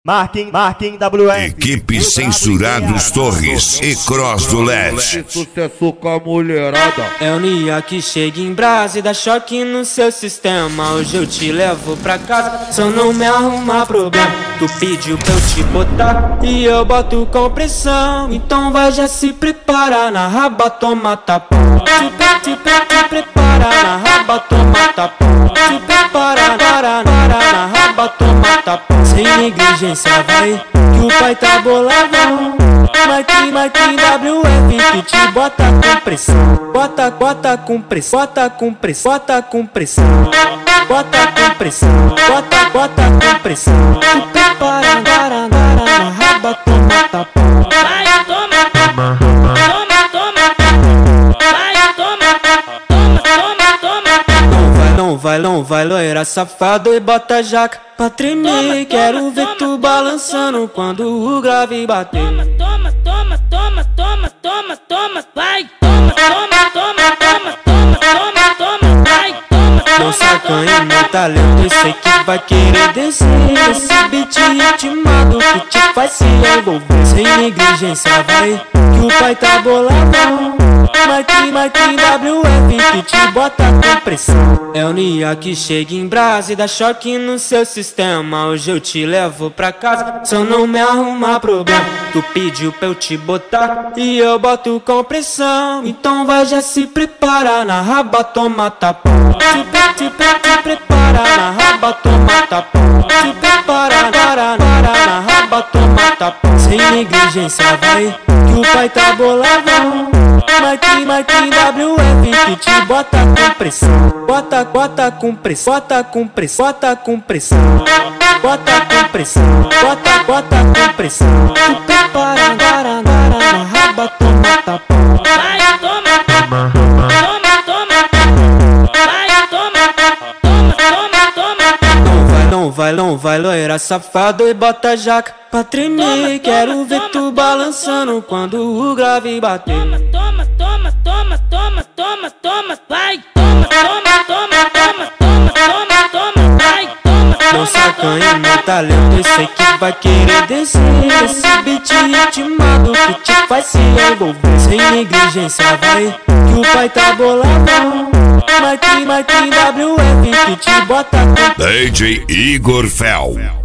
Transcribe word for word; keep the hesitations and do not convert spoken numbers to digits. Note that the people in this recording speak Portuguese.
Marquem, Marquem W F. Equipe Censurados Torres e Cross do L E D. Sucesso com a mulherada. É o Nia que chega em brasa e dá choque no seu sistema. Hoje eu te levo pra casa, só não me arruma problema. Tu pediu pra eu te botar e eu boto com pressão. Então vai já se prepara, na raba toma tapão. Te, te, te, te prepara, na raba toma tapão. Te prepara, para, para, na raba toma tapão. Sem negligência vai, que o pai tá boladão. Mike, Mike W F que te bota com pressão. Bota, bota com pressão, bota com pressão, bota com pressão. Bota com pressão, bota, bota com pressão. Tu prepara, para, para, na raba toma tapão. Vai, toma, toma, toma, toma. Vai, toma, toma, toma, toma. Não vai, não vai, não vai, loira safado e bota jaca pra tremer. Toma, Quero toma, ver toma, tu toma, balançando toma. quando o grave bater. Toma, toma, toma, toma, toma, toma, toma. Vai, toma, toma, toma, toma, toma, toma, toma. Vai, toma, Não toma, sacanha toma. meu talento, eu sei que vai querer descer. Esse beat ritmado que te faz se envolver. Sem negligência vai, que o pai tá boladão. Mike, Mike W F que te bota com pressão. É o Nia que chega em brasa e dá choque no seu sistema. Hoje eu te levo pra casa, só não me arruma problema. Tu pediu pra eu te botar e eu boto com pressão. Então vai já se prepara, na raba toma tapão. Te, te, te, te prepara, na raba toma tapão. Te prepara, para, para, na raba toma tapão. Sem negligência vai, que o pai tá boladão. Mike, Mike W F que te bota com pressão. Bota, bota com pressão, bota com pressão, bota com pressão. Bota com pressão, bota, bota com pressão. Tu prepara, para, para, na raba toma tapão. Vai, toma, toma, toma. Vai, toma, toma, toma, toma. Não vai, não vai, não vai, loira safado e bota jaca pra tremer. Toma, Quero toma, ver toma, tu toma, balançando quando o grave bater. Toma, toma, toma, toma, toma, toma, toma. Vai, toma, toma, toma, toma, toma, toma, toma. Vai, toma, Não toma, sacanha toma, meu talento, eu sei que vai querer descer. Esse beat ritmado que te faz se envolver. Sem negligência vai, que o pai tá boladão. Mike, Mike W F que te bota com D J Igor Fel.